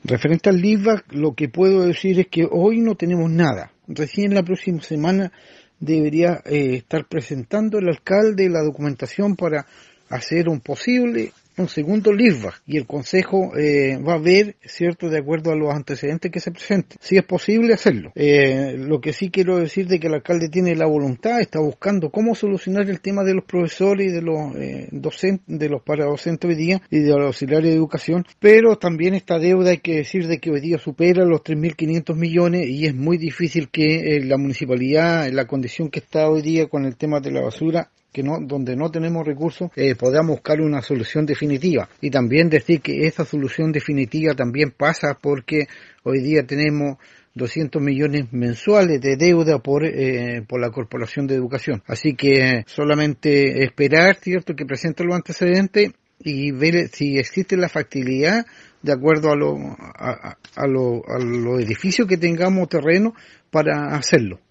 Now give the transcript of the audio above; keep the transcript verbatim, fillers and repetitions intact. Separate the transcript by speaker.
Speaker 1: Referente al LISBAC, lo que puedo decir es que hoy no tenemos nada. Recién la próxima semana debería eh, estar presentando el alcalde la documentación para hacer un posible, un segundo LISBAC, y el Consejo eh, va a ver, cierto, de acuerdo a los antecedentes que se presenten, si es posible hacerlo. Eh, lo que sí quiero decir de que el alcalde tiene la voluntad, está buscando cómo solucionar el tema de los profesores y de los eh, docentes, de los paradocentes hoy día y de los auxiliares de educación, pero también esta deuda hay que decir de que hoy día supera los tres mil quinientos millones y es muy difícil que eh, la municipalidad, en la condición que está hoy día con el tema de la basura, que no, donde no tenemos recursos, eh, podamos buscar una solución definitiva. Y también decir que esa solución definitiva también pasa porque hoy día tenemos doscientos millones mensuales de deuda por eh, por la Corporación de Educación. Así que solamente esperar, cierto, que presente los antecedentes y ver si existe la factibilidad de acuerdo a los a, a, a lo, a los edificios que tengamos terreno para hacerlo.